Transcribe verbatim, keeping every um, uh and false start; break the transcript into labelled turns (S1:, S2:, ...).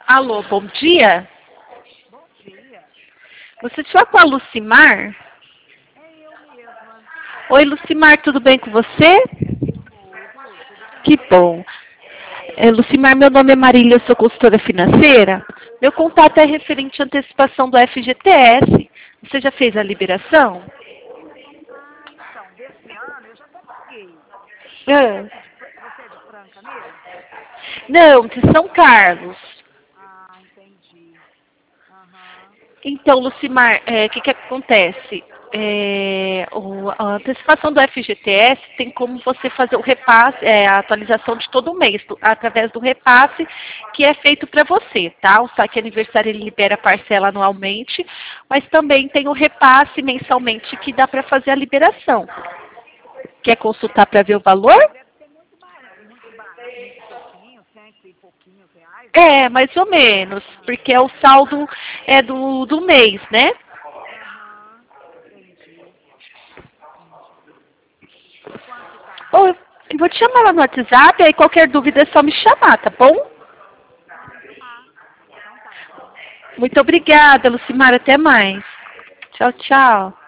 S1: Alô, bom dia.
S2: Bom dia.
S1: Você fala com a Lucimar?
S2: É eu mesma.
S1: Oi, Lucimar, tudo bem com você?
S2: Tudo, tudo
S1: Que
S2: bem.
S1: bom. É, Lucimar, meu nome é Marília, eu sou consultora financeira. Meu contato é referente à antecipação do F G T S. Você já fez a liberação?
S2: Ah, então, desse ano eu já até paguei. Você é
S1: Ah,
S2: aqui de, Fra- você é de Franca mesmo?
S1: não, de São Carlos.
S2: Ah, entendi. Aham.
S1: Então, Lucimar, é, o que, que acontece? É, o- a antecipação do F G T S tem como você fazer o repasse, é, a atualização de todo mês, do- através do repasse que é feito para você, tá? O saque aniversário ele libera a parcela anualmente, mas também tem o repasse mensalmente que dá para fazer a liberação. Quer consultar para ver o valor?
S2: Mas deve ser muito barato, muito barato, muito pouquinho, cento e pouquinhos reais, é
S1: É,
S2: isso?
S1: mais ou menos, porque é o saldo é do, do mês, né?
S2: Aham, entendi, entendi. E quanto que tá
S1: Ou eu
S2: agora?
S1: eu vou te chamar lá no WhatsApp, aí qualquer dúvida é só me chamar, tá bom?
S2: Ah, tá. Então tá, então.
S1: Muito obrigada, Lucimar. Até mais. Tchau, tchau.